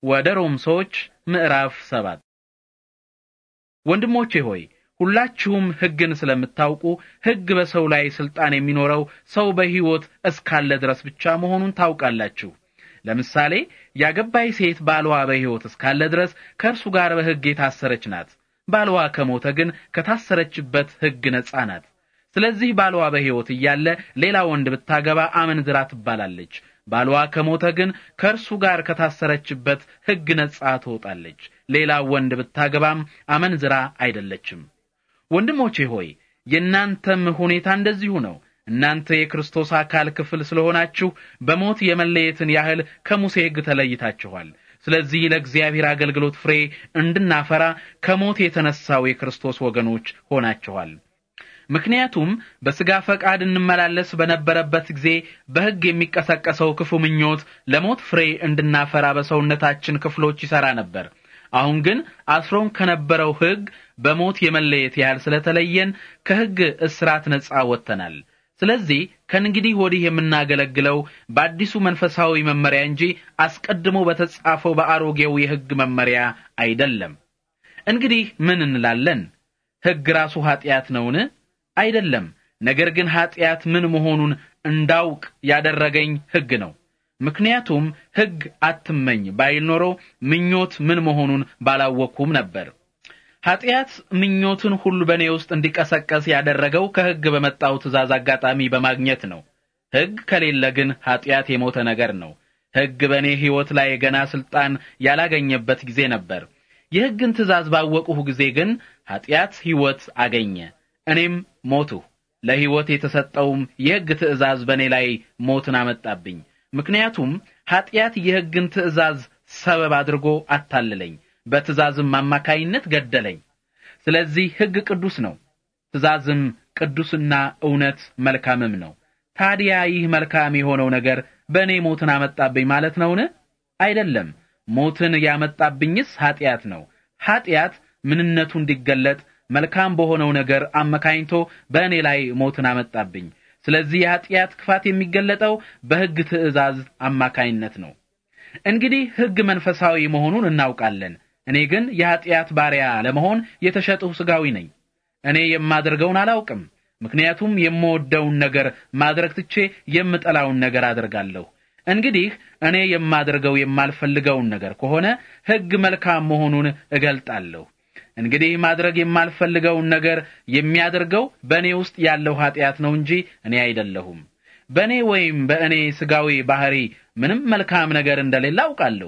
ወደ ሮም ሰዎች ምዕራፍ 7 ወንድሞቼ ሆይ ሁላችሁም ሕግን ስለምታውቁ ሕግ በሰው ላይ ስልጣን የሚኖረው ሰው በሕይወት እስካለ ድረስ ብቻ መሆኑን ታውቃላችሁ። ለምሳሌ ያገባይ ሴት ባልዋ በሕይወት እስካለ ድረስ ከእርሱ ጋር በሕግ የታሰረች ናት። ባልዋ ከሞተ ግን ከታሰረችበት ሕግ ነጻ ናት። ስለዚህ ባልዋ በሕይወት እያለ ሌላ ወንድ ብታገባ አመንዝራ ትባላለች። ባልዋ ከሞተ ግን ከእርሱ ጋር ከታሰረችበት ሕግ ነጻ ትወጣለች። ሌላ ወንድ ብታገባም አመንዝራ አይደለችም። ወንድሞቼ ሆይ የእናንተም ሁኔታ እንደዚሁ ነው። እናንተ የክርስቶስ አካል ክፍል ስለሆናችሁ በሞት የመለየትን ያህል ከሙሴ ሕግ ተለይታችኋል። ስለዚህ ለእግዚአብሔር አገልግሎት ፍሬ እንድናፈራ ከሞት የተነሳው የክርስቶስ ወገኖች ሆናችኋል። ምክንያቱም በሥጋ ፈቃድ እንመላለስ በነበረበት ጊዜ በሕግ የሚቀሰቀሰው ክፉ ምኞት ለሞት ፍሬ እንድናፈራ በሰውነታችን ክፍሎች ይሠራ ነበር። አሁን ግን አስሮን ከነበረው ሕግ በሞት የመለየት ያህል ስለተለየን ከሕግ እስራት ነጻ ወጥተናል። ስለዚህ ከእንግዲህ ወዲህ የምናገለግለው በአዲሱ መንፈሳዊ መመሪያ እንጂ አስቀድሞ በተጻፈው በአሮጌው የሕግ መመሪያ አይደለም። እንግዲህ ምን እንላለን? ሕግ ራሱ ኃጢአት ነውን? አይደለም። ነገር ግን ኃጢአት ምን መሆኑን እንዳውቅ ያደረገኝ ሕግ ነው። ምክንያቱም ሕግ አትመኝ ባይል ኖሮ ምኞት ምን መሆኑን ባላወቅኩም ነበር። ኃጢአት ምኞትን ሁሉ በእኔ ውስጥ እንዲቀሰቀስ ያደረገው ከሕግ በመጣው ትእዛዝ አጋጣሚ በማግኘት ነው። ሕግ ከሌለ ግን ኃጢአት የሞተ ነገር ነው። ሕግ በእኔ ሕይወት ላይ ገና ስልጣን ያላገኘበት ጊዜ ነበር። የሕግን ትእዛዝ ባወቅሁ ጊዜ ግን ኃጢአት ሕይወት አገኘ፣ እኔም ሞትሁ። ለሕይወት የተሰጠውም የሕግ ትእዛዝ በእኔ ላይ ሞትን አመጣብኝ። ምክንያቱም ኃጢአት የሕግን ትእዛዝ ሰበብ አድርጎ አታለለኝ፣ በትእዛዝም አማካይነት ገደለኝ። ስለዚህ ሕግ ቅዱስ ነው፣ ትእዛዝም ቅዱስና እውነት መልካምም ነው። ታዲያ ይህ መልካም የሆነው ነገር በእኔ ሞትን አመጣብኝ ማለት ነውን? አይደለም። ሞትን ያመጣብኝስ ኃጢአት ነው። ኃጢአት ምንነቱ እንዲገለጥ መልካም በሆነው ነገር አመካኝቶ በእኔ ላይ ሞትን አመጣብኝ። ስለዚህ የኃጢአት ክፋት የሚገለጠው በሕግ ትእዛዝ አማካይነት ነው። እንግዲህ ሕግ መንፈሳዊ መሆኑን እናውቃለን። እኔ ግን የኃጢአት ባሪያ ለመሆን የተሸጥሁ ሥጋዊ ነኝ። እኔ የማደርገውን አላውቅም፣ ምክንያቱም የምወደውን ነገር ማድረግ ትቼ የምጠላውን ነገር አደርጋለሁ። እንግዲህ እኔ የማደርገው የማልፈልገውን ነገር ከሆነ ሕግ መልካም መሆኑን እገልጣለሁ። እንግዲህ ማድረግ የማልፈልገውን ነገር የሚያደርገው በእኔ ውስጥ ያለው ኃጢአት ነው እንጂ እኔ አይደለሁም። በእኔ ወይም በእኔ ሥጋዊ ባህሪ ምንም መልካም ነገር እንደሌለ አውቃለሁ።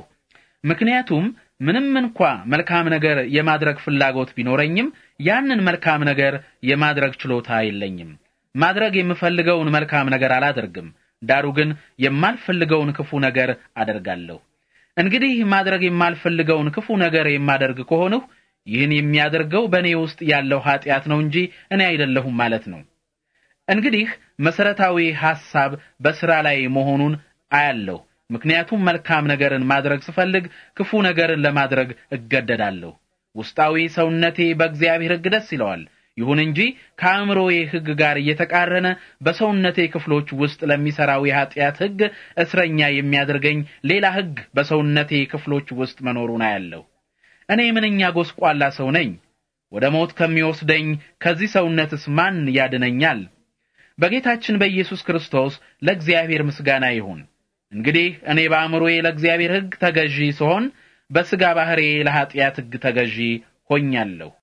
ምክንያቱም ምንም እንኳ መልካም ነገር የማድረግ ፍላጎት ቢኖረኝም ያንን መልካም ነገር የማድረግ ችሎታ የለኝም። ማድረግ የምፈልገውን መልካም ነገር አላደርግም፣ ዳሩ ግን የማልፈልገውን ክፉ ነገር አደርጋለሁ። እንግዲህ ማድረግ የማልፈልገውን ክፉ ነገር የማደርግ ከሆንሁ ይህን የሚያደርገው በእኔ ውስጥ ያለው ኃጢአት ነው እንጂ እኔ አይደለሁም ማለት ነው። እንግዲህ መሰረታዊ ሐሳብ በሥራ ላይ መሆኑን አያለሁ። ምክንያቱም መልካም ነገርን ማድረግ ስፈልግ ክፉ ነገርን ለማድረግ እገደዳለሁ። ውስጣዊ ሰውነቴ በእግዚአብሔር ሕግ ደስ ይለዋል። ይሁን እንጂ ከአእምሮዬ ሕግ ጋር እየተቃረነ በሰውነቴ ክፍሎች ውስጥ ለሚሠራው የኃጢአት ሕግ እስረኛ የሚያደርገኝ ሌላ ሕግ በሰውነቴ ክፍሎች ውስጥ መኖሩን አያለሁ። እኔ ምንኛ ጎስቋላ ሰው ነኝ! ወደ ሞት ከሚወስደኝ ከዚህ ሰውነትስ ማን ያድነኛል? በጌታችን በኢየሱስ ክርስቶስ ለእግዚአብሔር ምስጋና ይሁን። እንግዲህ እኔ በአእምሮዬ ለእግዚአብሔር ሕግ ተገዢ ስሆን፣ በሥጋ ባህሪዬ ለኃጢአት ሕግ ተገዢ ሆኛለሁ።